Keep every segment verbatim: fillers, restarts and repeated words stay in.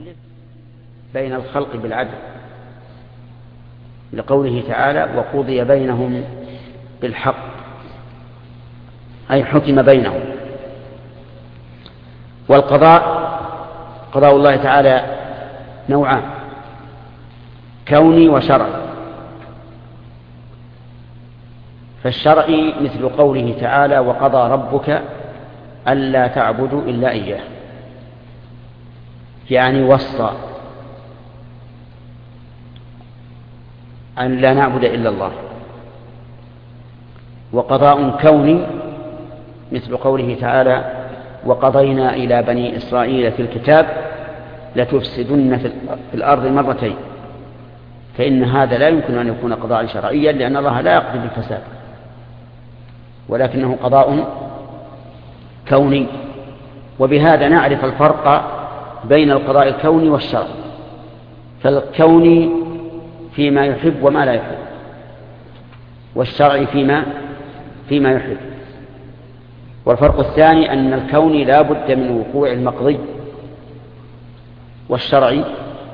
بين الخلق بالعدل، لقوله تعالى وقضي بينهم بالحق، أي حكم بينهم. والقضاء قضاء الله تعالى نوعان، كوني وشرعي. فالشرعي مثل قوله تعالى وقضى ربك ألا تعبدوا إلا إياه، يعني وصى أن لا نعبد إلا الله. وقضاء كوني مثل قوله تعالى وقضينا إلى بني إسرائيل في الكتاب لتفسدن في الأرض مرتين، فإن هذا لا يمكن أن يكون قضاء شرعيا، لأن الله لا يقضي بالفساد، ولكنه قضاء كوني. وبهذا نعرف الفرق بين القضاء الكوني والشرعي. فالكوني فيما يحب وما لا يحب، والشرعي فيما فيما يحب. والفرق الثاني أن الكوني لا بد من وقوع المقضي، والشرعي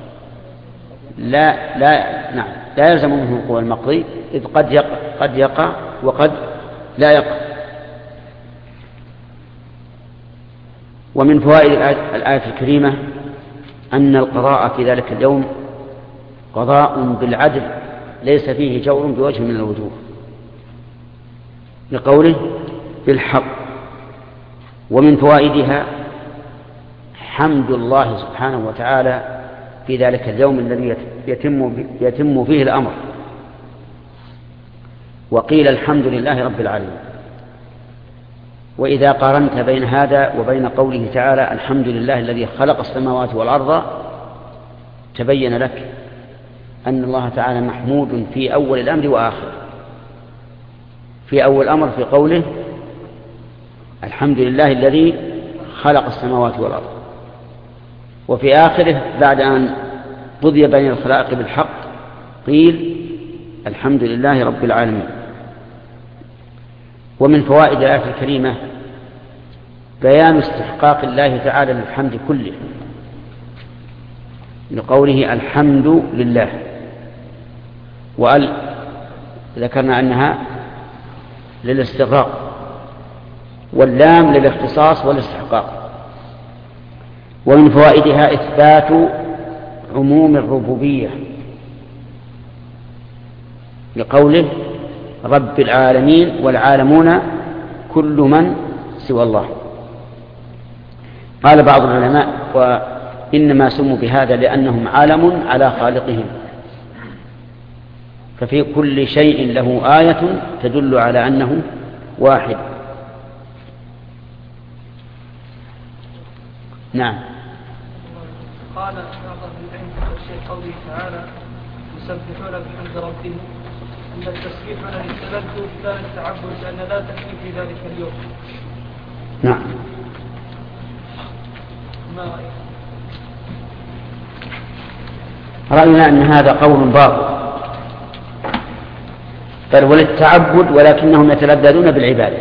لا لا نعم لا يلزم منه وقوع المقضي، إذ قد يقع قد يقع وقد لا يقع. ومن فوائد الآية الكريمة أن القضاء في ذلك اليوم قضاء بالعدل ليس فيه جور بوجه من الوجوه، لقوله بالحق. ومن فوائدها حمد الله سبحانه وتعالى في ذلك اليوم الذي يتم يتم فيه الأمر. وقيل الحمد لله رب العالمين. وإذا قارنت بين هذا وبين قوله تعالى الحمد لله الذي خلق السماوات والأرض، تبين لك أن الله تعالى محمود في أول الأمر وآخر. في أول الأمر في قوله الحمد لله الذي خلق السماوات والأرض، وفي آخره بعد أن قضي بين الخلائق بالحق قيل الحمد لله رب العالمين. ومن فوائد الآية الكريمة بيان استحقاق الله تعالى للحمد كله، لقوله الحمد لله. وقال ذكرنا أنها للاستغراق، واللام للاختصاص والاستحقاق. ومن فوائدها إثبات عموم الربوبية، لقوله رب العالمين والعالمون كل من سوى الله. قال بعض العلماء وإنما سموا بهذا لأنهم عالم على خالقهم، ففي كل شيء له آية تدل على أنه واحد. نعم. قال بعض العلم في تفسير قوله تعالى يسبحون بحمد ربهم أن التسبيح على التلذذ لا التعبد، لأن لا تكفي في ذلك اليوم. نعم. ما رأيك؟ رأينا أن هذا قول باطل، بل وللتعبد، ولكنهم يتلذذون بالعبادة،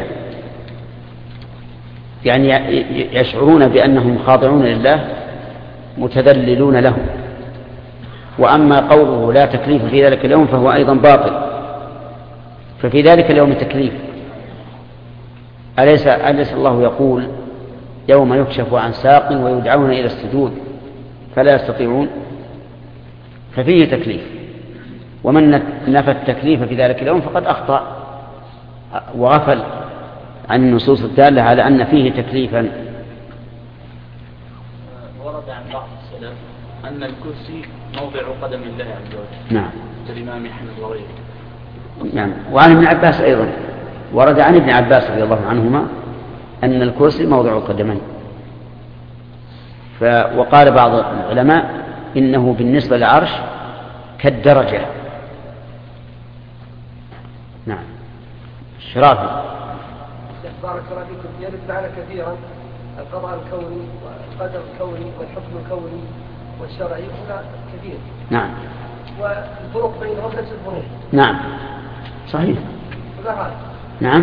يعني يشعرون بأنهم خاضعون لله متذللون له. وأما قوله لا تكليف في ذلك اليوم فهو أيضا باطل، ففي ذلك اليوم تكليف. أليس, أليس الله يقول يوم يكشف عن ساق ويدعون إلى السجود فلا يستطيعون؟ ففيه تكليف. ومن نفى التكليف في ذلك اليوم فقد أخطأ وغفل عن النصوص الدالة على أن فيه تكليفا. ورد عن بعض السلف أن الكرسي موضع قدم الله عز وجل. نعم. كالإمام أحمد وغيره. نعم. وعن ابن عباس أيضا ورد عن ابن عباس رضي الله عنهما أن الكرسي موضع القدمين. وقال بعض العلماء إنه بالنسبة للعرش كالدرجة. نعم. شرافي. بارك الله فيكم. يرد معنا كثيرا القضاء الكوني والقدر الكوني والحكم الكوني والشرعي، هنا كثير. نعم. والفروق بينهم نفس الفروق. نعم صحيح. هذا. نعم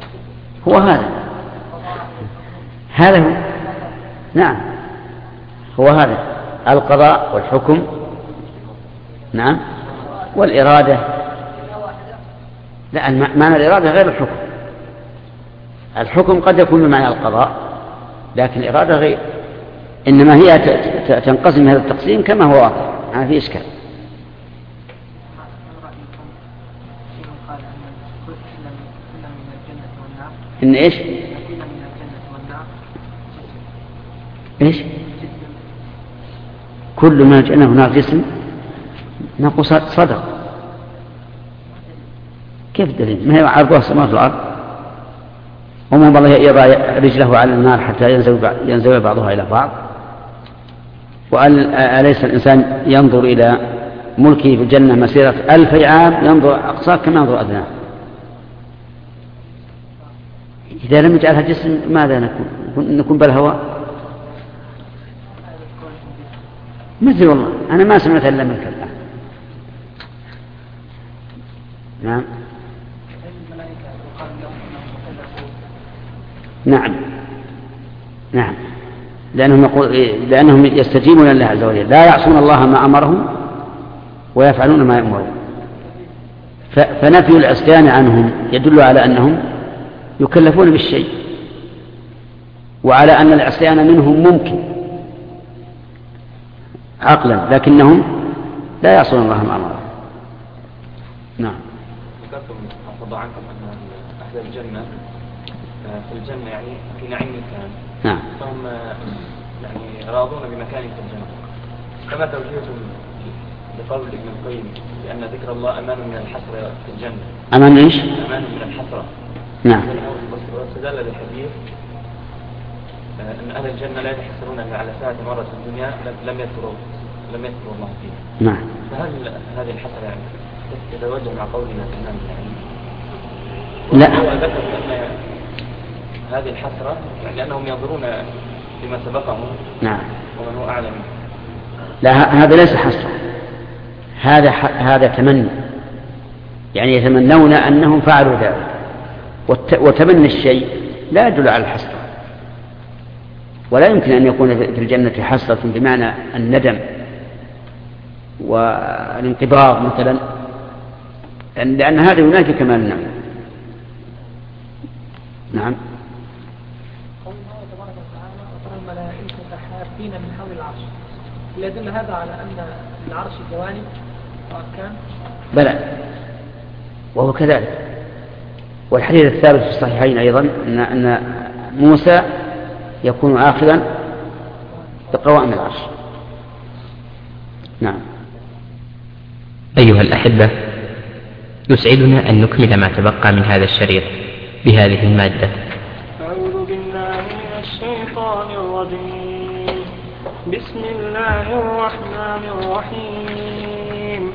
هو هذا هذا هو. نعم هو هذا القضاء والحكم، نعم، والإرادة. لا، معنى الإرادة غير الحكم. الحكم قد يكون بمعنى القضاء، لكن الإرادة غير. إنما هي تنقسم هذا التقسيم كما هو واقع، ما في إشكال. إن إيش؟ إيش؟ كل ما جاءنا هناك جسم نقول صدق. كيف الدليل؟ ما هي عرضها السماوات والأرض، وما الله يضع رجله على النار حتى ينزوي بعضها إلى بعض. وأليس الإنسان ينظر إلى ملكه في الجنة مسيرة ألف عام، ينظر أقصاه كما ينظر أدناه. إذا لم يجعلها جسم ماذا نكون؟ نكون بالهواء؟ مثل والله أنا ما سمعت إلا منك الآن. نعم نعم نعم لأنهم, يقول لأنهم يستجيبون لله عز وجل، لا يعصون الله ما أمرهم ويفعلون ما يأمرون. فنفي العصيان عنهم يدل على أنهم يكلفون بالشيء، وعلى أن العصيان منهم ممكن عقلا، لكنهم لا يعصون الله ما أمرهم. نعم. ذكرتم أفضل عنكم أن أهل الجنة في الجنة يعني في نعيم الكلام. نعم. فهم يعني راضون بمكان في الجنة. كما توجيهتم لقول ابن القيم لأن ذكر الله أمان من الحسرة في الجنة. أمان إيش؟ أمان من الحسرة. نعم. واستدل بالحديث أن أهل الجنة لا يتحسرون على ساعة مرة في الدنيا لم يذكروا لم يذكروا الله فيها. نعم. فهل هذه الحسرة يعني تتوجه مع قولنا كمان يعني؟ لا. ذكر أن هذه الحسرة يعني لأنهم ينظرون لما سبقهم. نعم. ومن هو أعلم. لا، هذا ليس حسرة، هذا هذا تمني، يعني يتمنون أنهم فعلوا ذلك. وتمني الشيء لا يدل على الحسرة، ولا يمكن أن يكون في الجنة حسرة بمعنى الندم والانقباض مثلا، لأن هذا ينافي كمال النعم. نعم. حافين من حول العرش، يدل هذا على أن العرش جوانب وأركان؟ بلى، وهو كذلك. والحديث الثابت في الصحيحين أيضا أن أن موسى يكون آخذا بقوائم العرش. نعم. أيها الأحبة، يسعدنا أن نكمل ما تبقى من هذا الشريط بهذه المادة. أعوذ بالله من الشيطان الرجيم. بسم الله الرحمن الرحيم.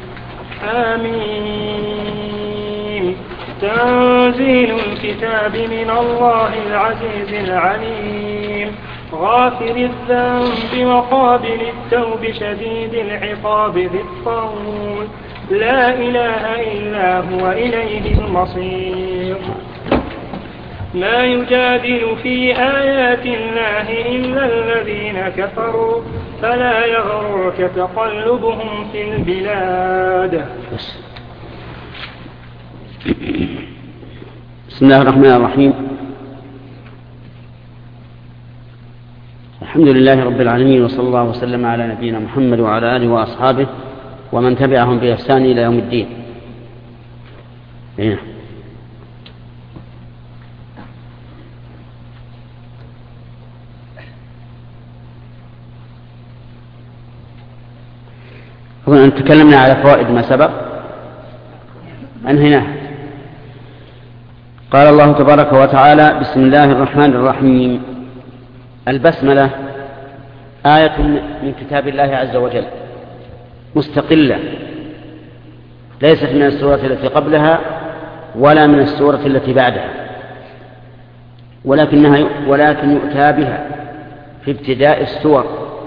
آمين. تنزيل الكتاب من الله العزيز العليم، غافر الذنب وقابل التوب شديد العقاب ذي الطول، لا إله إلا هو إليه المصير. ما يجادل في آيات الله إلا الذين كفروا، فلا يغرك تقلبهم في البلاد. بسم الله الرحمن الرحيم. الحمد لله رب العالمين، وصلى الله وسلم على نبينا محمد وعلى آله وأصحابه ومن تبعهم بإحسان إلى يوم الدين. هنا. أظن أن تكلمنا على فوائد ما سبق، أنهيناه. قال الله تبارك وتعالى: بسم الله الرحمن الرحيم. البسملة آية من كتاب الله عز وجل مستقلة، ليست من السورة التي قبلها ولا من السورة التي بعدها، ولكنها ولكن يؤتى بها في ابتداء السور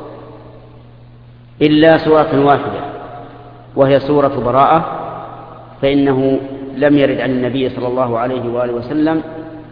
إلا سورة واحدة وهي سورة براءة، فإنه لم يرد عن النبي صلى الله عليه وآله وسلم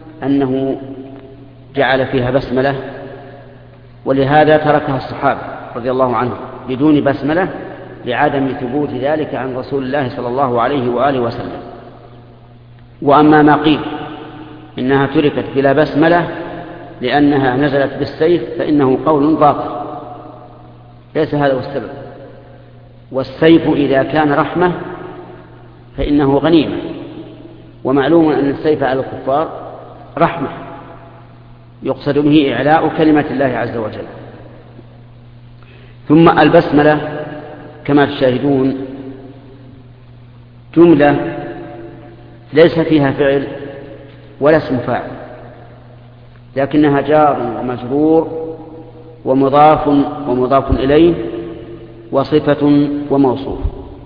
أنه جعل فيها بسملة، ولهذا تركها الصحابة رضي الله عنه بدون بسملة لعدم ثبوت ذلك عن رسول الله صلى الله عليه وآله وسلم. وأما ما قيل إنها تركت بلا بسملة لأنها نزلت بالسيف فإنه قول باطل، ليس هذا هو السبب. والسيف إذا كان رحمة فإنه غنيمة، ومعلوم أن السيف على الكفار رحمة يقصد به إعلاء كلمة الله عز وجل. ثم البسملة كما تشاهدون جملة ليس فيها فعل ولا اسم فاعل، لكنها جار ومجرور ومضاف ومضاف إليه وصفة وموصوف.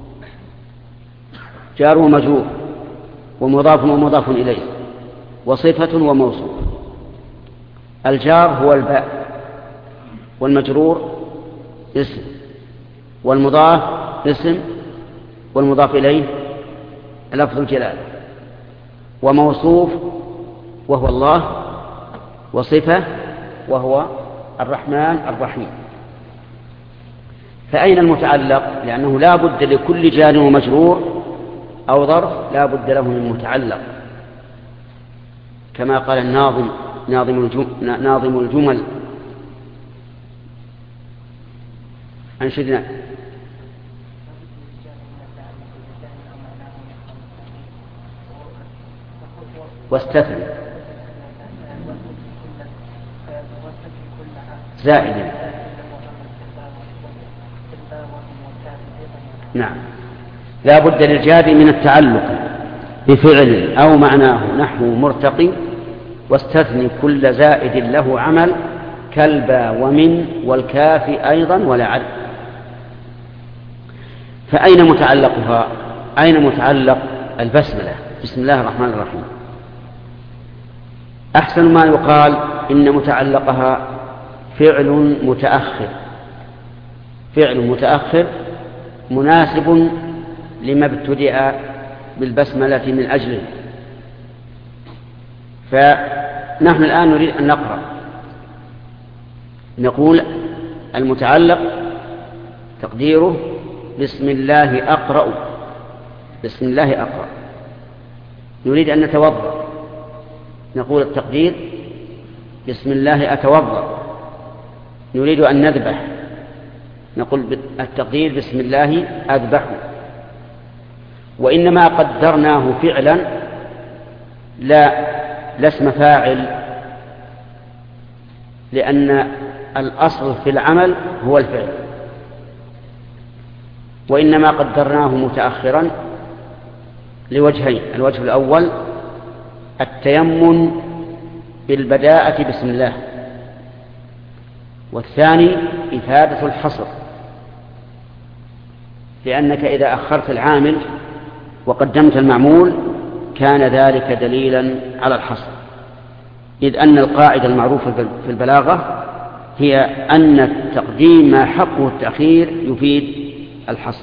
جار ومجرور ومضاف ومضاف إليه وصفة وموصوف. الجار هو الباء، والمجرور اسم، والمضاف اسم، والمضاف إليه لفظ الجلال، وموصوف وهو الله، وصفة وهو الرحمن الرحيم. فأين المتعلق؟ لأنه لا بد لكل جار ومجرور أو ظرف لا بد له من متعلق، كما قال الناظم ناظم الجمل, ناظم الجمل أنشدنا واستثنى زائدا. نعم، لا بد للجار من التعلق بفعل أو معناه نحو مرتقي، واستثني كل زائد له عمل كالبا ومن والكاف أيضا ولا عد. فأين متعلقها؟ أين متعلق البسملة بسم الله الرحمن الرحيم؟ أحسن ما يقال إن متعلقها فعل متأخر، فعل متأخر مناسب لما ابتدأ بالبسملة من أجله. فنحن الآن نريد أن نقرأ، نقول المتعلق تقديره بسم الله أقرأ، بسم الله أقرأ. نريد أن نتوضأ، نقول التقدير بسم الله أتوضأ. نريد أن نذبح، نقول التقدير بسم الله أذبح. وإنما قدرناه فعلا لا لا اسم فاعل، لأن الأصل في العمل هو الفعل، وإنما قدرناه متأخرا لوجهين. الوجه الأول التيمم بالبداءة بسم الله، والثاني إفادة الحصر، لأنك إذا أخرت العامل وقدمت المعمول كان ذلك دليلا على الحصر، إذ أن القاعدة المعروفة في البلاغة هي أن التقديم ما حقه التأخير يفيد الحصر.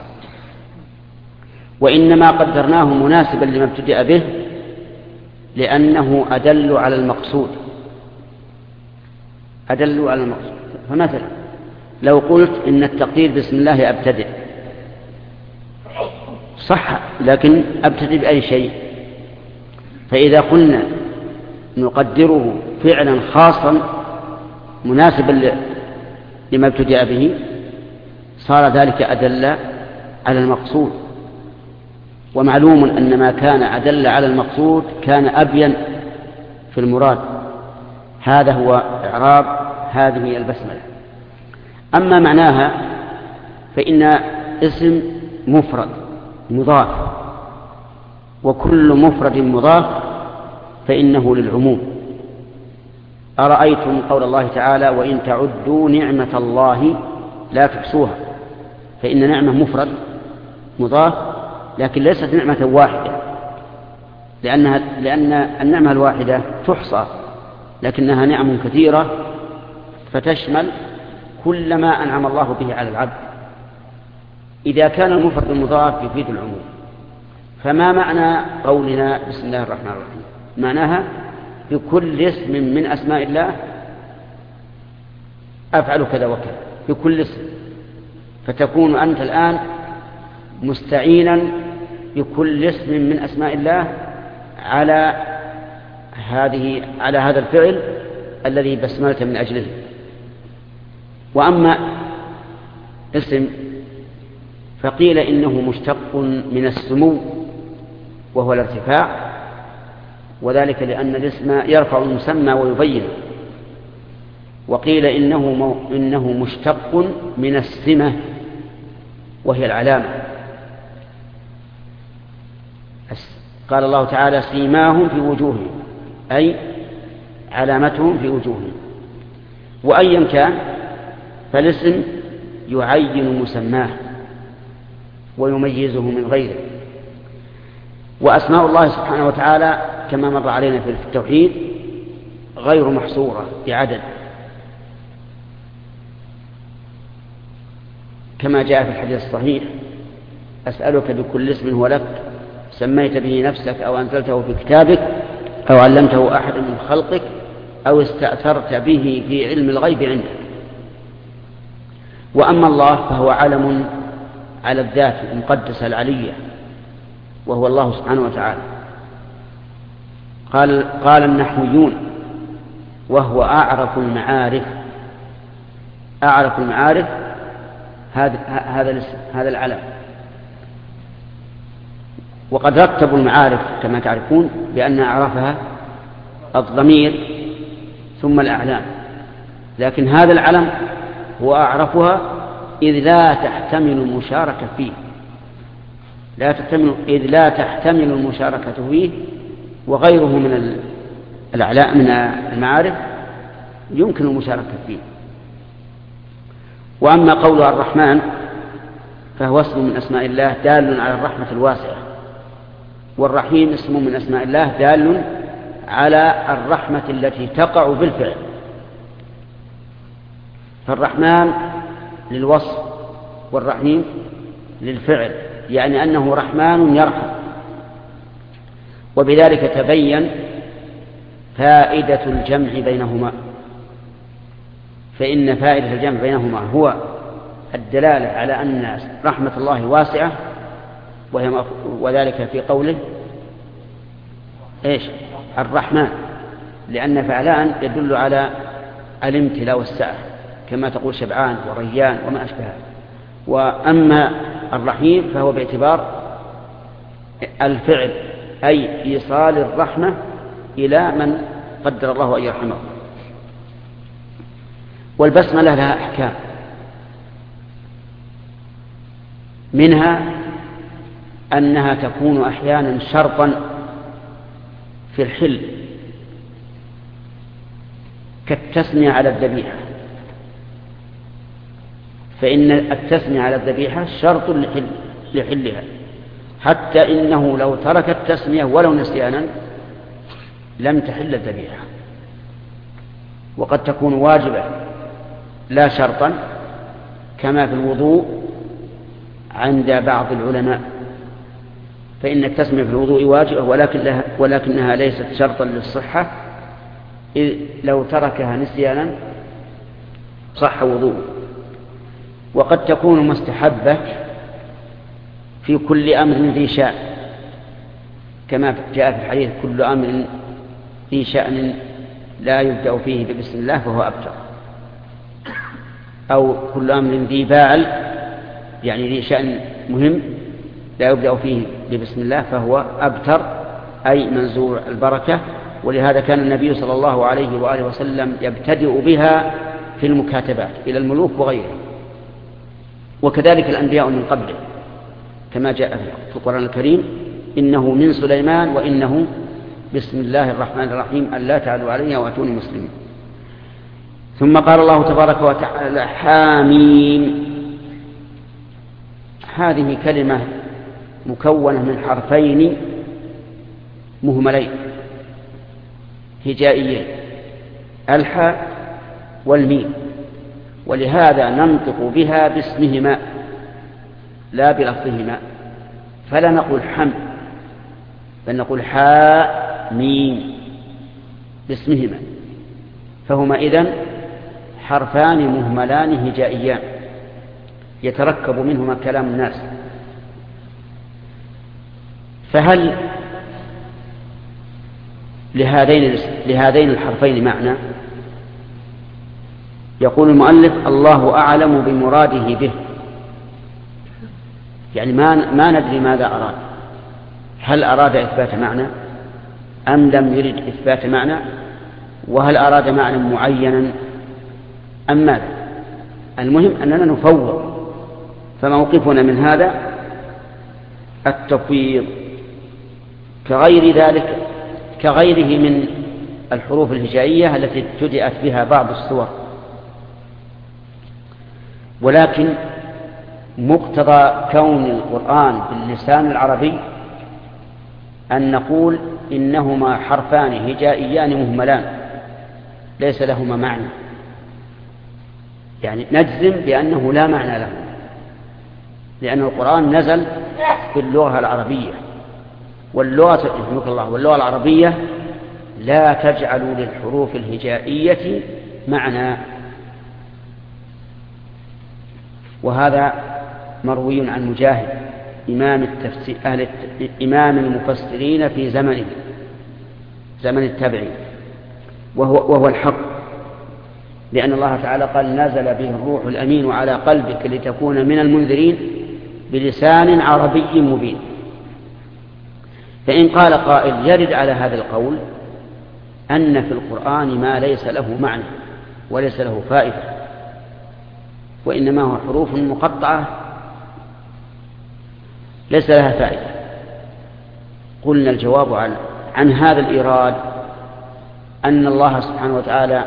وإنما قدرناه مناسبا لما ابتدأ به لأنه أدل على المقصود، أدل على المقصود. فمثلا لو قلت إن التقدير بسم الله أبتدئ، صح، لكن أبتدئ بأي شيء. فإذا قلنا نقدره فعلا خاصا مناسبا لما ابتدأ به صار ذلك أدل على المقصود. ومعلوم أن ما كان أدل على المقصود كان أبين في المراد. هذا هو إعراب هذه البسملة. أما معناها فإن اسم مفرد مضاف، وكل مفرد مضاف فإنه للعموم. أرأيتم قول الله تعالى وإن تعدوا نعمة الله لا تحصوها، فإن نعمة مفرد مضاف لكن ليست نعمة واحدة، لأنها لأن النعمة الواحدة تحصى، لكنها نعم كثيرة فتشمل كل ما أنعم الله به على العبد. إذا كان المفرد المضاف يفيد العموم. فما معنى قولنا بسم الله الرحمن الرحيم؟ معناها بكل اسم من أسماء الله أفعل كذا وكذا، بكل اسم. فتكون أنت الآن مستعينا بكل اسم من أسماء الله على هذه على هذا الفعل الذي بسملت من أجله. وأما اسم فقيل إنه مشتق من السمو وهو الارتفاع، وذلك لأن الاسم يرفع المسمى ويبين. وقيل إنه, إنه مشتق من السمة وهي العلامة. قال الله تعالى سيماهم في وجوههم، أي علامتهم في وجوههم. وأيا كان فالاسم يعين مسماه ويميزه من غيره. وأسماء الله سبحانه وتعالى كما مر علينا في التوحيد غير محصورة بعدد، كما جاء في الحديث الصحيح: أسألك بكل اسم هو لك سميت به نفسك أو أنزلته في كتابك أو علمته أحد من خلقك أو استأثرت به في علم الغيب عندك. وأما الله فهو علم على الذات المقدسة العلية، وهو الله سبحانه وتعالى. قال, قال النحويون: وهو أعرف المعارف. أعرف المعارف هذا هذا هذا العلم. وقد رتبوا المعارف كما تعرفون بأن أعرفها الضمير ثم الأعلام، لكن هذا العلم هو أعرفها إذ لا تحتمل المشاركة فيه، لا تحتمل إذ لا تحتمل المشاركة فيه، وغيره من الأعلام من المعارف يمكن المشاركة فيه. وأما قولها الرحمن فهو اسم من أسماء الله دال على الرحمة الواسعة، والرحيم اسم من أسماء الله دال على الرحمة التي تقع بالفعل. فالرحمن للوصف والرحيم للفعل، يعني أنه رحمن يرحم. وبذلك تبين فائدة الجمع بينهما، فإن فائدة الجمع بينهما هو الدلالة على أن رحمة الله واسعة، وهي وذلك في قوله إيش؟ الرحمن، لأن فعلان يدل على الامتلاء والسعة كما تقول شبعان وريان وما أشبهه. وأما الرحيم فهو باعتبار الفعل، أي إيصال الرحمة إلى من قدر الله أن يرحمه. والبسملة لها أحكام، منها أنها تكون أحيانا شرطا في الحل كالتسمية على الذبيحة، فإن التسمية على الذبيحة شرط لحل لحلها، حتى إنه لو ترك التسمية ولو نسيانا لم تحل الذبيحة. وقد تكون واجبة لا شرطا، كما في الوضوء عند بعض العلماء، فإن التسمية في الوضوء واجبة ولكن لها ولكنها ليست شرطا للصحة، إذ لو تركها نسيانا صح وضوءه. وقد تكون مستحبة في كل أمر ذي شأن، كما جاء في الحديث: كل أمر ذي شأن لا يبدأ فيه ببسم الله فهو أبتر، أو كل أمر ذي باعل يعني ذي شأن مهم لا يبدأ فيه ببسم الله فهو أبتر، أي منزوع البركة. ولهذا كان النبي صلى الله عليه وآله وسلم يبتدئ بها في المكاتبات إلى الملوك وغيرهم، وكذلك الأنبياء من قبله، كما جاء في القرآن الكريم: إنه من سليمان وإنه بسم الله الرحمن الرحيم ألا تعلوا علي وأتوني مسلمين. ثم قال الله تبارك وتعالى: حاميم. هذه كلمة مكونة من حرفين مهملين هجائيين، الحاء والميم، ولهذا ننطق بها باسمهما لا بلفظهما، فلا نقول حم بل نقول حاء ميم باسمهما، فهما إذن حرفان مهملان هجائيان. يتركب منهما كلام الناس. فهل لهذين لهذين الحرفين معنى؟ يقول المؤلف: الله أعلم بمراده به، يعني ما ما ندري ماذا أراد، هل أراد إثبات معنى أم لم يرد إثبات معنى، وهل أراد معنى معينا أم ماذا. المهم أننا نفوض، فموقفنا من هذا التفويض، كغير ذلك كغيره من الحروف الهجائية التي ابتدأت بها بعض السور. ولكن مقتضى كون القرآن باللسان العربي أن نقول إنهما حرفان هجائيان مهملان ليس لهما معنى، يعني نجزم بأنه لا معنى له، لأن القرآن نزل باللغة العربية، واللغة يحمك الله واللغة العربية لا تجعل للحروف الهجائية معنى. وهذا مروي عن مجاهد إمام التفسير أهل الت... إمام المفسرين في زمنه زمن التابعين، وهو وهو الحق، لأن الله تعالى قال: نزل به الروح الأمين على قلبك لتكون من المنذرين بلسان عربي مبين. فإن قال قائل يرد على هذا القول أن في القرآن ما ليس له معنى وليس له فائدة، وإنما هو حروف مقطعة ليس لها فائدة، قلنا الجواب عن, عن هذا الإيراد أن الله سبحانه وتعالى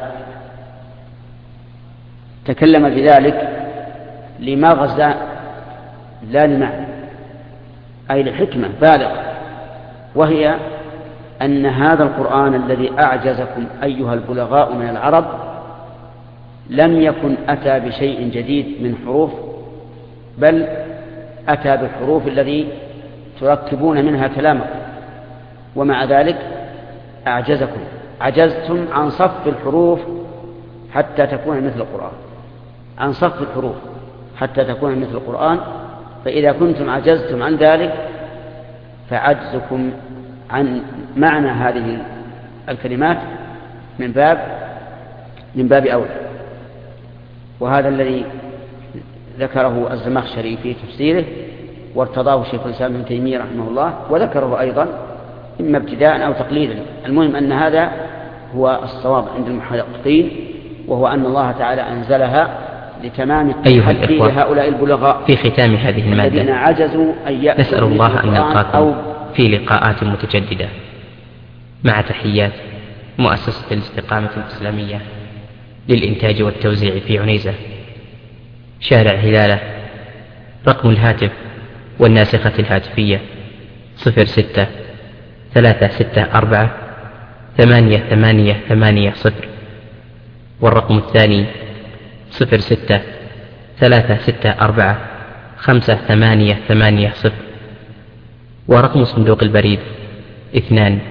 تكلم بذلك لمغزى لا لمعنى، أي لحكمة بالغة، وهي أن هذا القرآن الذي أعجزكم أيها البلغاء من العرب لم يكن أتى بشيء جديد من حروف، بل أتى بالحروف الذي تركبون منها كلامكم، ومع ذلك أعجزكم، عجزتم عن صف الحروف حتى تكون مثل القرآن، عن صف الحروف حتى تكون مثل القرآن. فإذا كنتم عجزتم عن ذلك فعجزكم عن معنى هذه الكلمات من باب من باب أولى. وهذا الذي ذكره الزمخشري في تفسيره، وارتضاه شيخ الإسلام ابن تيمية رحمه الله، وذكره أيضا إما ابتداء أو تقليدا. المهم أن هذا هو الصواب عند المحققين، وهو أن الله تعالى أنزلها لتمام التحدي لهؤلاء البلغاء في ختام هذه المادة الذين عجزوا أن يأتوا. نسأل الله أن نلقاكم في لقاءات متجددة، مع تحيات مؤسسة الاستقامة الإسلامية للإنتاج والتوزيع في عنيزة، شارع هلالة. رقم الهاتف والناسخة الهاتفية صفر ستة ثلاثة ستة أربعة ثمانية ثمانية ثمانية صفر، والرقم الثاني صفر ستة ثلاثة ستة أربعة خمسة ثمانية ثمانية صفر، ورقم صندوق البريد اثنان.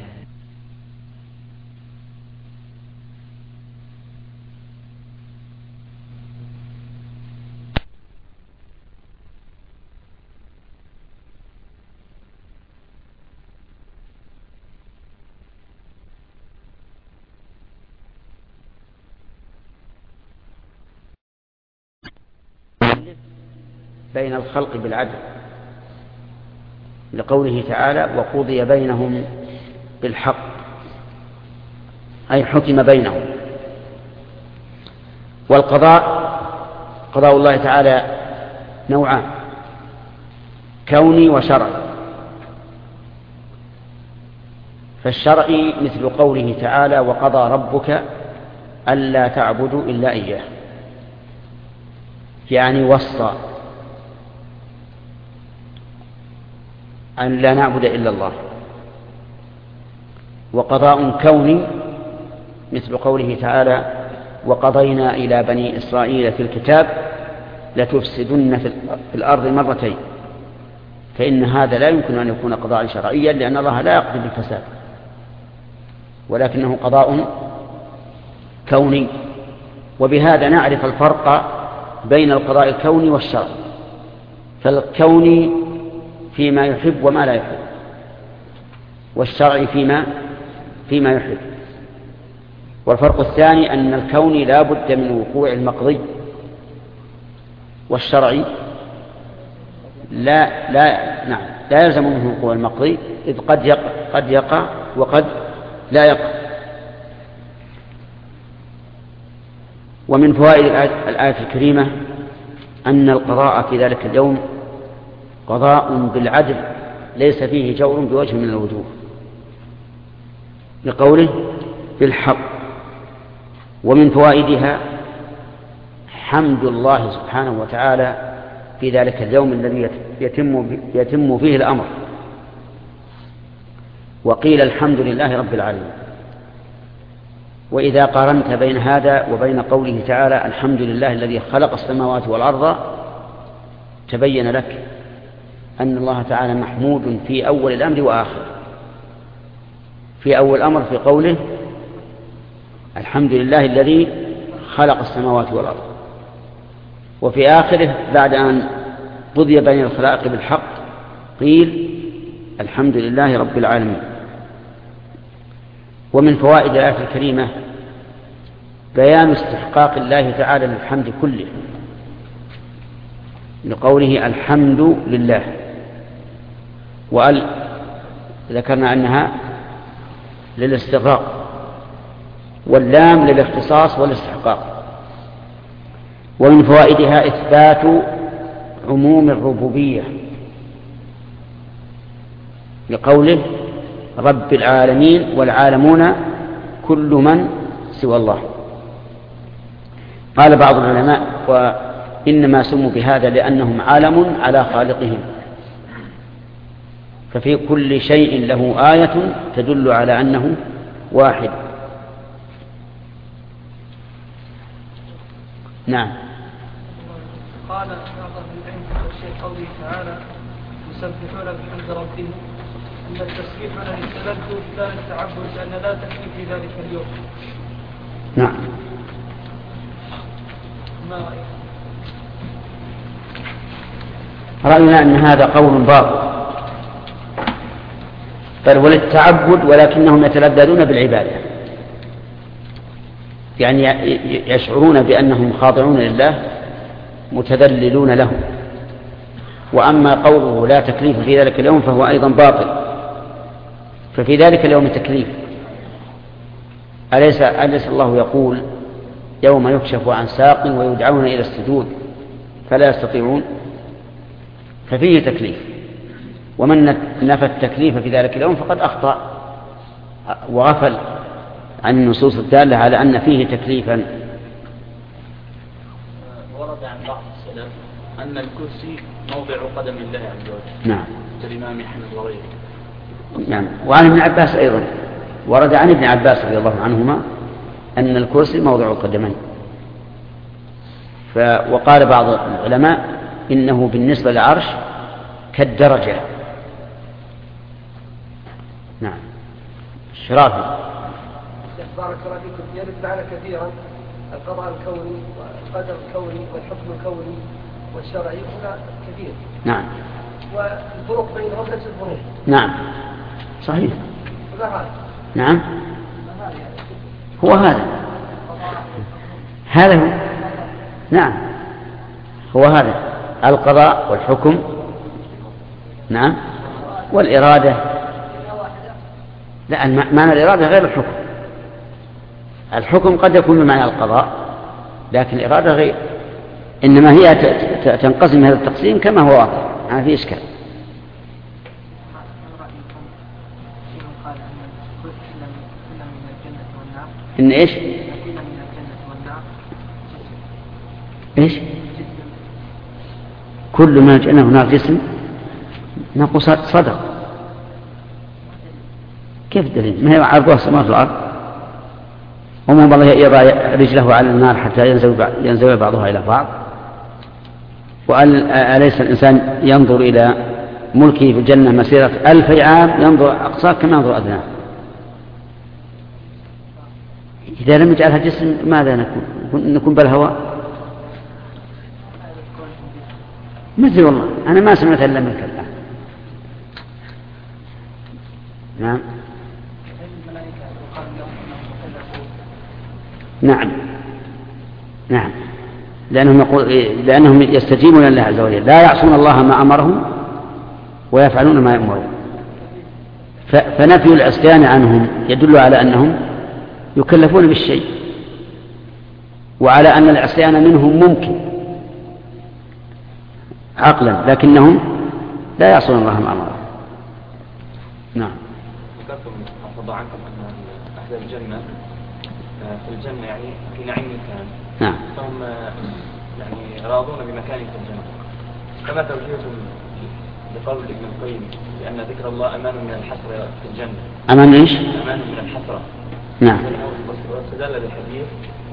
بين الخلق بالعدل، لقوله تعالى: وقضي بينهم بالحق، أي حكم بينهم. والقضاء قضاء الله تعالى نوعان: كوني وشرعي. فالشرعي مثل قوله تعالى: وقضى ربك ألا تعبدوا إلا إياه، يعني وصى أن لا نعبد إلا الله. وقضاء كوني مثل قوله تعالى: وقضينا إلى بني إسرائيل في الكتاب لتفسدن في الأرض مرتين. فإن هذا لا يمكن أن يكون قضاء شرعيا، لأن الله لا يقضي بالفساد، ولكنه قضاء كوني. وبهذا نعرف الفرق بين القضاء الكوني والشرعي، فالكوني فيما يحب وما لا يحب، والشرعي فيما فيما يحب. والفرق الثاني أن الكوني لا بد من وقوع المقضي، والشرعي لا لا نعم لا يلزم منه وقوع المقضي، إذ قد يقع قد يقع وقد لا يقع. ومن فوائد الآية الكريمة أن القضاء في ذلك اليوم قضاء بالعدل ليس فيه جور بوجه من الوجوه، لقوله بالحق. ومن فوائدها حمد الله سبحانه وتعالى في ذلك اليوم الذي يتم يتم فيه الأمر، وقيل الحمد لله رب العالمين. وإذا قارنت بين هذا وبين قوله تعالى الحمد لله الذي خلق السماوات والأرض تبين لك أن الله تعالى محمود في أول الأمر وآخره. في أول الأمر في قوله الحمد لله الذي خلق السماوات والأرض، وفي آخره بعد أن قضي بين الخلائق بالحق قيل الحمد لله رب العالمين. ومن فوائد الآية الكريمة بيان استحقاق الله تعالى للحمد كله، لقوله الحمد لله، وقال ذكرنا أنها للاستغراق، واللام للاختصاص والاستحقاق. ومن فوائدها إثبات عموم الربوبية، لقوله رب العالمين والعالمون كل من سوى الله. قال بعض العلماء وإنما سموا بهذا لأنهم عالم على خالقهم، ففي كل شيء له آية تدل على أنه واحد. نعم. قال بعض العلم في تفسير قوله تعالى يسبحون بحمد ربهم أن التسبيح عن التلذذ لا للتعبد لأن لا تكفي في ذلك اليوم. نعم. ما رأيك؟ رأينا أن هذا قول باطل، بل وللتعبد ولكنهم يتلذذون بالعبادة، يعني يشعرون بأنهم خاضعون لله متذللون له. وأما قوله لا تكليف في ذلك اليوم فهو أيضا باطل، ففي ذلك اليوم تكليف. أليس, أليس الله يقول يوم يكشف عن ساق ويدعون إلى السجود فلا يستطيعون؟ ففيه تكليف، ومن نفى التكليف في ذلك اليوم فقد أخطأ وغفل عن النصوص الدالة على أن فيه تكليفا. ورد عن بعض السلف أن الكرسي موضع قدم الله عز وجل. نعم. كالإمام أحمد وغيره. نعم. وعن ابن عباس أيضا ورد عن ابن عباس رضي الله عنهما أن الكرسي موضع القدمين. وقال بعض العلماء إنه بالنسبة للعرش كالدرجة. نعم. شرافي. بارك الله فيكم. يرد معنا كثيرا القضاء الكوني والقدر الكوني والحكم الكوني والشرعي، هنا كثير. نعم. والفروق بينهم نفس الفروق. نعم صحيح. هذا. نعم هو هذا هذا هو. نعم هو هذا القضاء والحكم. نعم. والإرادة. لا، معنى الإرادة غير الحكم. الحكم قد يكون بمعنى القضاء لكن الإرادة غير، إنما هي تنقسم هذا التقسيم كما هو واضح، ما في إشكال. إن إيش؟ إيش؟ كل ما جئنا هناك جسم نقول صدق. كيف الدليل؟ ما هي عرضها السماوات والأرض، ومن الله يضع رجله على النار حتى ينزوي بعضها إلى بعض. وأليس الإنسان ينظر إلى ملكه في الجنة مسيرة ألف عام ينظر أقصاه كما ينظر أدناه؟ إذا لم يجعلها جسم ماذا نكون؟ نكون بالهواء. مثل والله أنا ما سمعت إلا منك الآن. نعم نعم نعم لأنهم, يقول لأنهم يستجيبون لله عز وجل، لا يعصون الله ما أمرهم ويفعلون ما يأمرون. فنفي العصيان عنهم يدل على أنهم يكلفون بالشيء، وعلى أن العصيان منهم ممكن عقلا، لكنهم لا يعصون الله ما أمرهم. نعم. ذكرتم حفظ عنكم أن أهل الجنة في الجنة يعني في نعيم كان، نعم، فهم يعني راضون بمكان في الجنة. كما توجيهتم لقول ابن القيم لأن ذكر الله أمان من الحسرة في الجنة. أمان إيش؟ أمان من الحسرة. نعم. واستدل بالحديث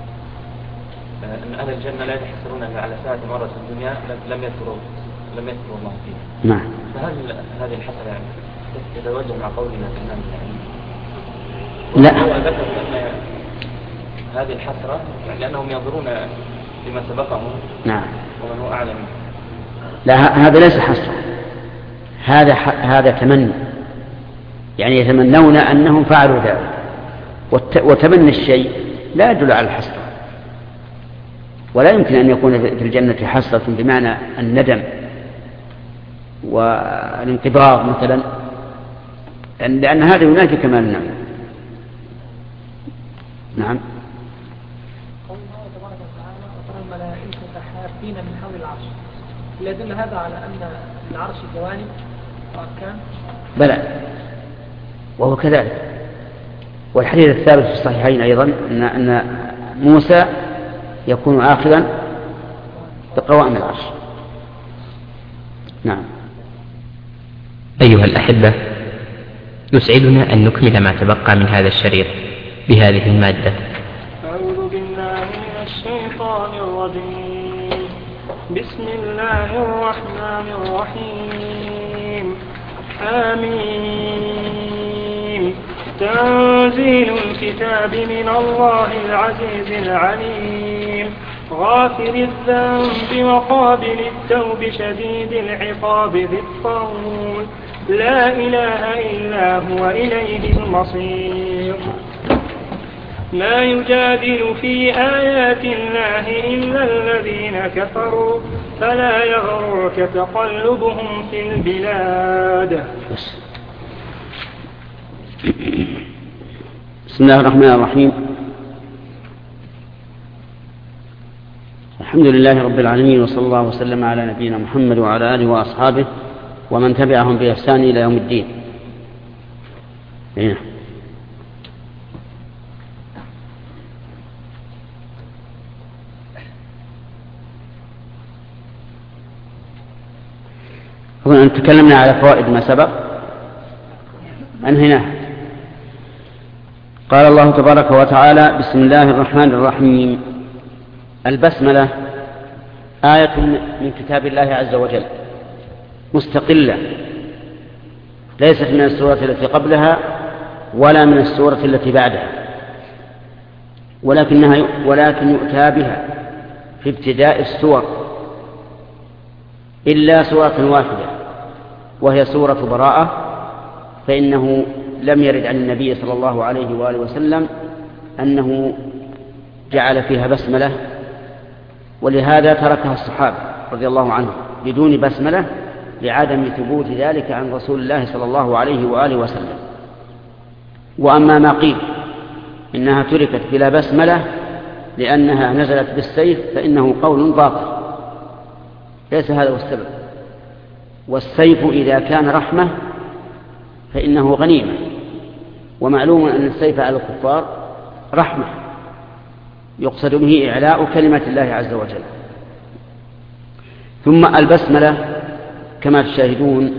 أن أهل الجنة لا يتحسرون على ساعة مرة في الدنيا لم يذكروا لم يذكروا الله فيها. نعم. فهل هذه الحسرة يعني تتوجه مع قولنا أنها يعني لا. هو ذكر أن هذه الحسرة يعني لأنهم ينظرون لما سبقهم. نعم. ومن هو أعلم. لا، هذا ليس حسرة، هذا هذا تمني، يعني يتمنون أنهم فعلوا ذلك، وتمني الشيء لا يدل على الحسرة، ولا يمكن أن يكون في الجنة حسرة بمعنى الندم والانقباض مثلا، لأن هذا ينافي كمال النعم. نعم. حافين من حول العرش، يدل هذا على أن العرش جوانب وأركان؟ بلى، وهو كذلك. والحديث الثابت في الصحيحين أيضا أن أن موسى يكون آخذا بقوائم العرش. نعم. أيها الأحبة، يسعدنا أن نكمل ما تبقى من هذا الشريط بهذه المادة. أعوذ بالله من الشيطان الرجيم. بسم الله الرحمن الرحيم. آمين. تنزيل الكتاب من الله العزيز العليم، غافر الذنب وقابل التوب شديد العقاب ذي الطول، لا إله إلا هو إليه المصير. ما يجادل في آيات الله إلا الذين كفروا، فلا يغرك تقلبهم في البلاد. بسم الله الرحمن الرحيم. الحمد لله رب العالمين، وصلى الله وسلم على نبينا محمد وعلى آله وأصحابه ومن تبعهم بإحسان إلى يوم الدين. هنا. هنا تكلمنا على فوائد ما سبق، أنهيناه. قال الله تبارك وتعالى: بسم الله الرحمن الرحيم. البسملة آية من كتاب الله عز وجل مستقلة، ليست من السورة التي قبلها ولا من السورة التي بعدها، ولكنها ولكن يؤتى بها في ابتداء السور إلا سورة واحدة وهي سورة براءة، فإنه لم يرد عن النبي صلى الله عليه وآله وسلم أنه جعل فيها بسملة، ولهذا تركها الصحابة رضي الله عنهم بدون بسملة لعدم ثبوت ذلك عن رسول الله صلى الله عليه وآله وسلم. وأما ما قيل إنها تركت بلا بسملة لأنها نزلت بالسيف فإنه قول باطل، ليس هذا هو السبب. والسيف إذا كان رحمة فإنه غنيمة، ومعلوم أن السيف على الكفار رحمة يقصد به إعلاء كلمة الله عز وجل. ثم البسملة كما تشاهدون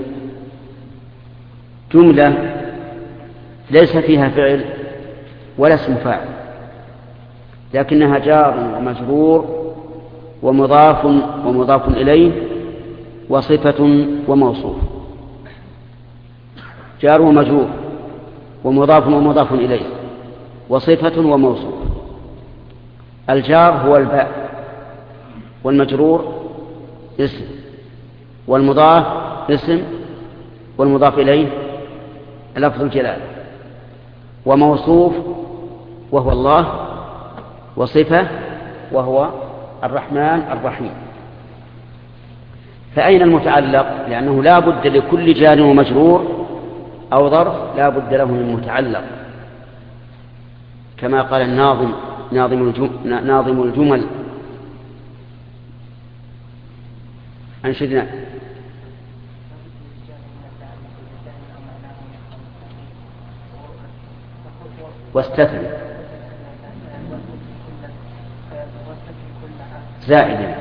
جملة ليس فيها فعل ولا اسم فاعل، لكنها جار ومجرور ومضاف ومضاف إليه وصفة وموصوف. جار ومجرور ومضاف ومضاف إليه وصفة وموصوف. الجار هو الباء، والمجرور اسم، والمضاف اسم والمضاف إليه لفظ الجلالة، وموصوف وهو الله، وصفة وهو الرحمن الرحيم. فأين المتعلق؟ لأنه لا بد لكل جار ومجرور أو ظرف لا بد له من متعلق، كما قال الناظم ناظم الجمل, ناظم الجمل أنشدنا واستثنى زائدا.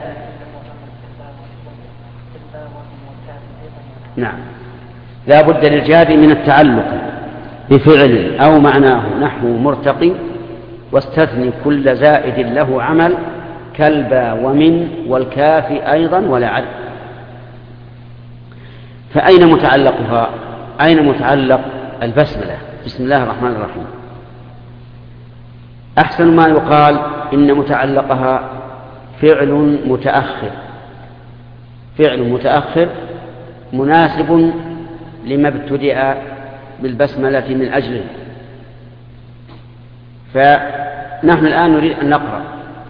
نعم، لا بد للجار من التعلق بفعل أو معناه نحو مرتقي، واستثني كل زائد له عمل كالبا ومن والكاف أيضا ولعل. فأين متعلقها؟ أين متعلق البسملة بسم الله الرحمن الرحيم؟ أحسن ما يقال إن متعلقها فعل متأخر، فعل متأخر مناسب لما ابتدأ بالبسملة من أجله. فنحن الآن نريد أن نقرأ،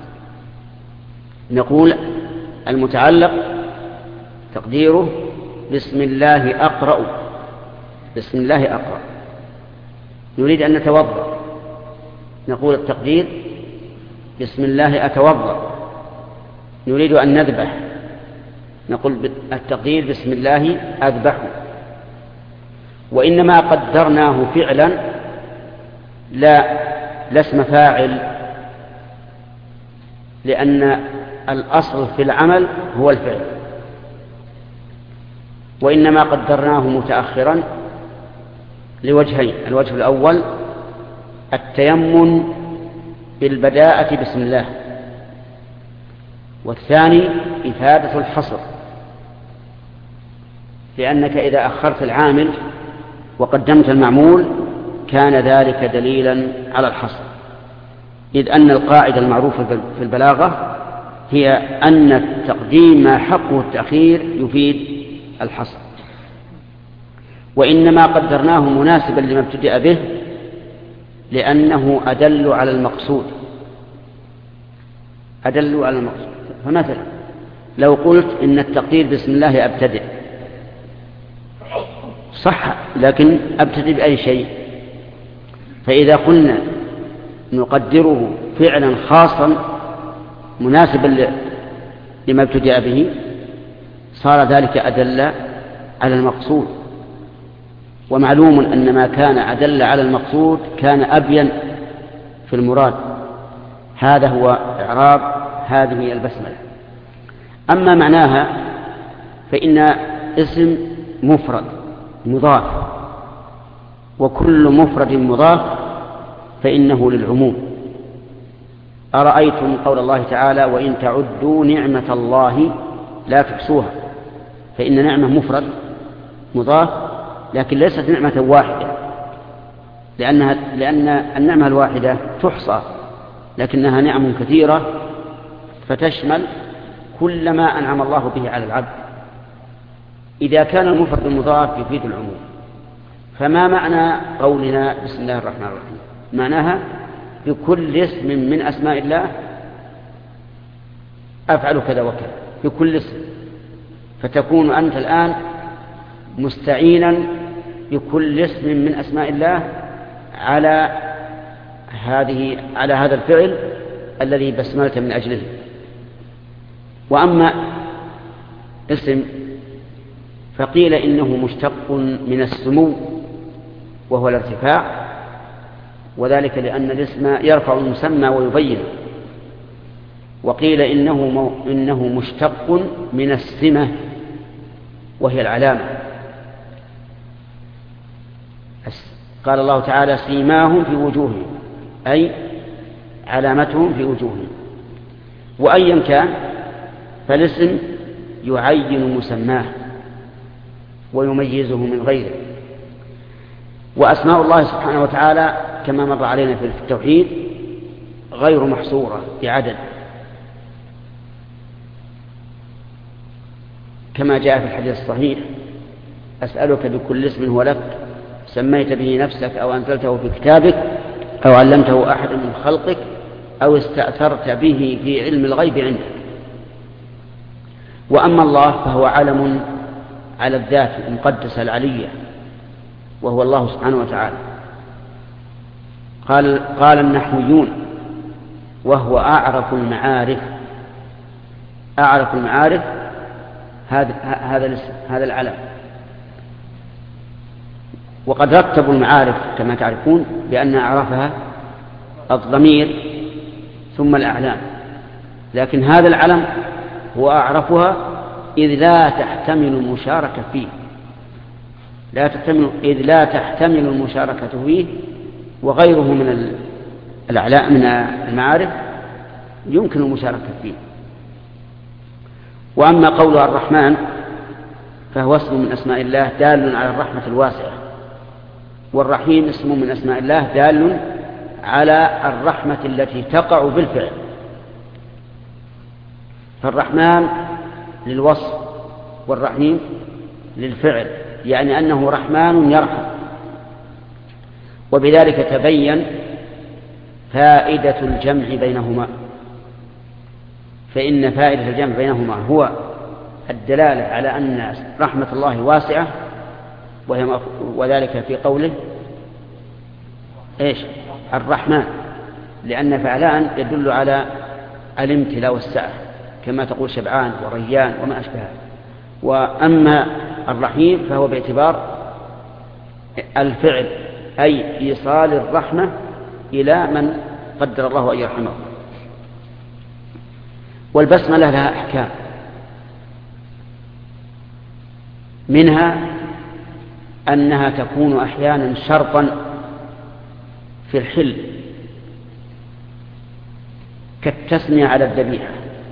نقول المتعلق تقديره بسم الله أقرأ، بسم الله أقرأ. نريد أن نتوضأ، نقول التقدير بسم الله أتوضأ. نريد أن نذبح، نقول التقدير بسم الله أذبح. وإنما قدرناه فعلا لا لا اسم فاعل، لأن الأصل في العمل هو الفعل، وإنما قدرناه متأخرا لوجهين: الوجه الأول التيمم بالبداءة بسم الله، والثاني إفادة الحصر، لأنك إذا أخرت العامل وقدمت المعمول كان ذلك دليلا على الحصر، إذ أن القاعدة المعروفة في البلاغة هي أن التقديم ما حقه التأخير يفيد الحصر. وإنما قدرناه مناسبا لما ابتدأ به لأنه أدل على المقصود، أدل على المقصود. فمثلا لو قلت إن التقدير بسم الله أبتدئ، صح، لكن أبتدئ بأي شيء. فإذا قلنا نقدره فعلا خاصا مناسبا لما ابتدأ به صار ذلك أدل على المقصود. ومعلوم أن ما كان أدل على المقصود كان أبين في المراد. هذا هو إعراب هذه البسملة. أما معناها فإن اسم مفرد مضاف، وكل مفرد مضاف فإنه للعموم. أرأيتم قول الله تعالى: وإن تعدوا نعمة الله لا تحصوها. فإن نعمة مفرد مضاف، لكن ليست نعمة واحدة، لأنها لأن النعمة الواحدة تحصى، لكنها نعم كثيرة فتشمل كل ما أنعم الله به على العبد. إذا كان المفرد المضاف يفيد العموم. فما معنى قولنا بسم الله الرحمن الرحيم؟ معناها بكل اسم من أسماء الله أفعل كذا وكذا، بكل اسم. فتكون أنت الآن مستعينا بكل اسم من أسماء الله على هذه على هذا الفعل الذي بسملت من أجله. وأما اسم فقيل إنه مشتق من السمو وهو الارتفاع، وذلك لأن الاسم يرفع المسمى ويبين. وقيل إنه, مو إنه مشتق من السمة وهي العلامة. قال الله تعالى: سيماهم في وجوههم، أي علامتهم في وجوههم. وأيا كان فالاسم يعين مسماه ويميزه من غيره. وأسماء الله سبحانه وتعالى كما مر علينا في التوحيد غير محصورة بعدد، كما جاء في الحديث الصحيح: أسألك بكل اسم هو لك سميت به نفسك أو أنزلته في كتابك أو علمته أحد من خلقك أو استأثرت به في علم الغيب عندك. وأما الله فهو علم على الذات المقدسة العلية، وهو الله سبحانه وتعالى. قال, قال النحويون: وهو أعرف المعارف. أعرف المعارف هذا هذا هذا العلم. وقد رتبوا المعارف كما تعرفون بأن أعرفها الضمير ثم الأعلام، لكن هذا العلم هو أعرفها إذ لا تحتمل المشاركة فيه، لا تحتمل إذ لا تحتمل المشاركة فيه، وغيره من الأعلام من المعارف يمكن المشاركة فيه. وأما قوله الرحمن فهو اسم من أسماء الله دال على الرحمة الواسعة، والرحيم اسم من أسماء الله دال على الرحمة التي تقع بالفعل. فالرحمن للوصف والرحيم للفعل، يعني أنه رحمن يرحم. وبذلك تبين فائدة الجمع بينهما، فإن فائدة الجمع بينهما هو الدلالة على أن رحمة الله واسعة، وذلك في قوله إيش؟ الرحمن، لأن فعلان يدل على الامتلاء والسعة كما تقول شبعان وريان وما أشبهه. وأما الرحيم فهو باعتبار الفعل، أي إيصال الرحمة إلى من قدر الله أن يرحمه. والبسملة لها أحكام، منها أنها تكون أحيانا شرطا في الحل كالتسمية على الذبيحة،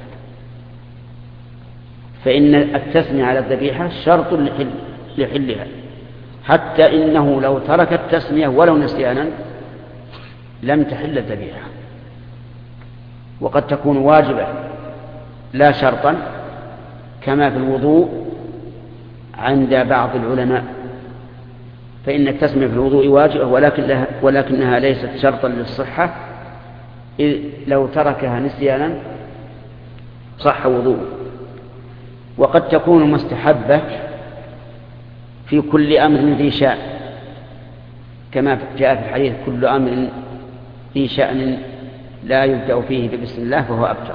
فإن التسمية على الذبيحة شرط لحل لحلها، حتى إنه لو ترك التسمية ولو نسيانا لم تحل الذبيحة. وقد تكون واجبة لا شرطا، كما في الوضوء عند بعض العلماء، فإن التسمية في الوضوء واجبة ولكن لها ولكنها ليست شرطا للصحة، إذ لو تركها نسيانا صح وضوءه. وقد تكون مستحبة في كل أمر ذي شأن، كما جاء في الحديث: كل أمر ذي شأن لا يبدأ فيه ببسم الله فهو أبتر،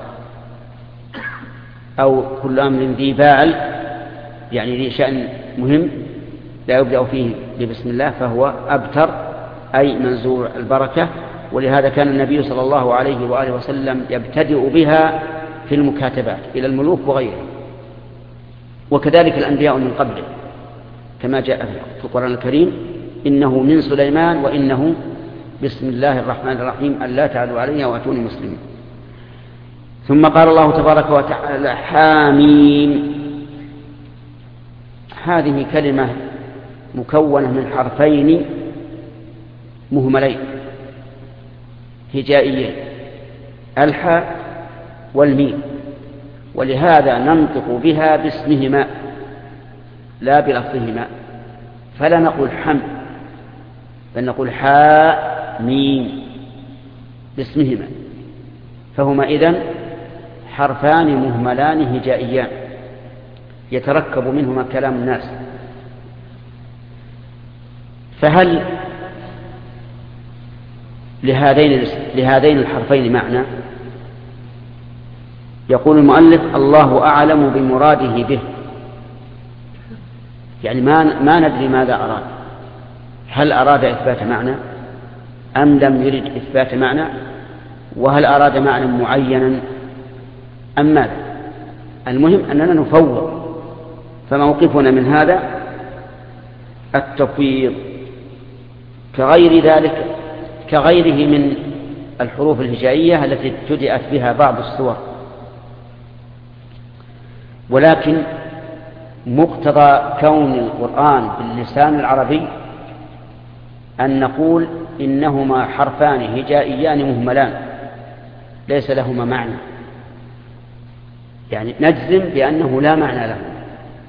أو كل أمر ذي باعل يعني ذي شأن مهم لا يبدأ فيه ببسم الله فهو أبتر، أي منزوع البركة. ولهذا كان النبي صلى الله عليه وآله وسلم يبتدئ بها في المكاتبات إلى الملوك وغيرهم، وكذلك الأنبياء من قبله، كما جاء في القرآن الكريم: إنه من سليمان وإنه بسم الله الرحمن الرحيم ألا تعلوا علي وأتوني مسلمين. ثم قال الله تبارك وتعالى: حاميم. هذه كلمة مكونة من حرفين مهملين هجائيين، الحاء والميم، ولهذا ننطق بها باسمهما لا بلفظهما، فلا نقول حم بل نقول حاء ميم باسمهما، فهما إذن حرفان مهملان هجائيان يتركب منهما كلام الناس. فهل لهذين لهذين الحرفين معنى؟ يقول المؤلف: الله أعلم بمراده به، يعني ما ما ندري ماذا أراد، هل أراد إثبات معنى أم لم يرد إثبات معنى، وهل أراد معنى معينا أم ماذا. المهم أننا نفوض، فموقفنا من هذا التفويض، كغير ذلك كغيره من الحروف الهجائية التي ابتدأت بها بعض السور. ولكن مقتضى كون القرآن باللسان العربي أن نقول إنهما حرفان هجائيان مهملان ليس لهما معنى، يعني نجزم بأنه لا معنى له،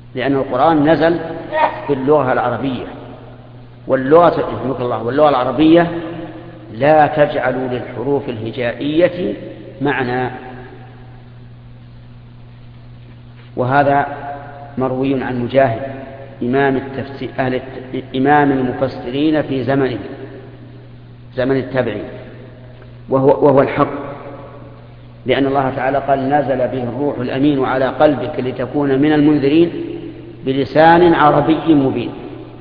لأن القرآن نزل باللغة العربية، واللغة الله واللغة العربية لا تجعل للحروف الهجائية معنى. وهذا مروي عن مجاهد إمام التفسير أهل الت... إمام المفسرين في زمنه زمن التابعين، وهو, وهو الحق، لأن الله تعالى قال نزل به الروح الأمين على قلبك لتكون من المنذرين بلسان عربي مبين.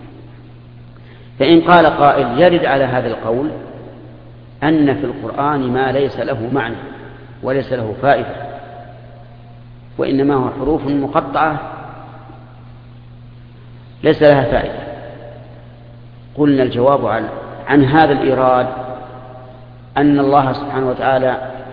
فإن قال قائل يرد على هذا القول أن في القرآن ما ليس له معنى وليس له فائدة، وإنما هو حروف مقطعة ليس لها فائدة، قلنا الجواب عن, عن هذا الإيراد أن الله سبحانه وتعالى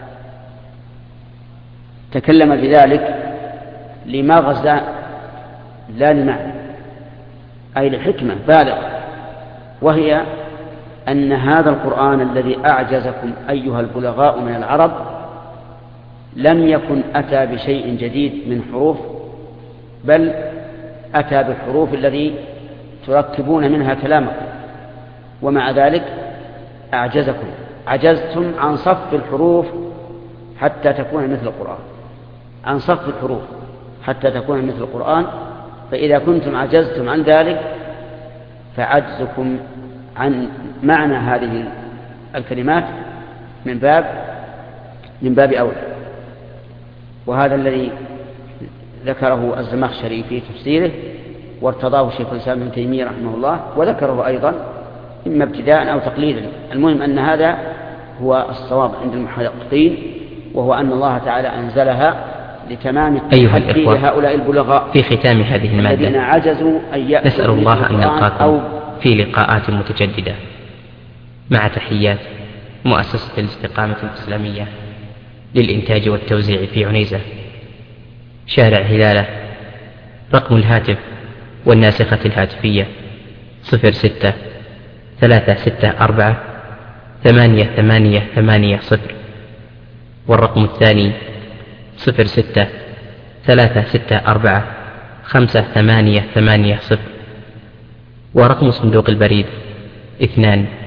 تكلم بذلك لمغزى لا لمعنى، أي لحكمة بالغة، وهي أن هذا القرآن الذي أعجزكم أيها البلغاء من العرب لم يكن أتى بشيء جديد من حروف، بل أتى بالحروف الذي تركبون منها كلامكم، ومع ذلك أعجزكم، عجزتم عن صف الحروف حتى تكون مثل القرآن، عن صف الحروف حتى تكون مثل القرآن. فإذا كنتم عجزتم عن ذلك فعجزكم عن معنى هذه الكلمات من باب من باب أولى. وهذا الذي ذكره الزمخشري في تفسيره وارتضاه شيخ الإسلام ابن تيمية رحمه الله، وذكره أيضا إما ابتداء أو تقليدا. المهم أن هذا هو الصواب عند المحققين، وهو أن الله تعالى أنزلها لتمام التحدي لهؤلاء البلغاء في ختام هذه المادة الذين عجزوا أن يأتوا نسأل الله أن نلقاكم أو في لقاءات متجددة، مع تحيات مؤسسة الاستقامة الإسلامية للإنتاج والتوزيع في عنيزة، شارع هلالة. رقم الهاتف والناسخة الهاتفية صفر ستة ثلاثة ستة أربعة ثمانية ثمانية ثمانية صفر، والرقم الثاني صفر ستة ثلاثة ستة أربعة خمسة ثمانية ثمانية صفر، ورقم صندوق البريد اثنان